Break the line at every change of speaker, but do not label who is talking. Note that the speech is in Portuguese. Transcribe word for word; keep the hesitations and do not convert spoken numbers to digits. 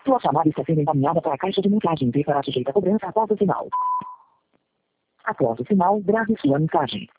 Sua chamada está sendo encaminhada para a caixa de mensagem e será sujeita a cobrança após o sinal. Após o sinal, grave sua mensagem.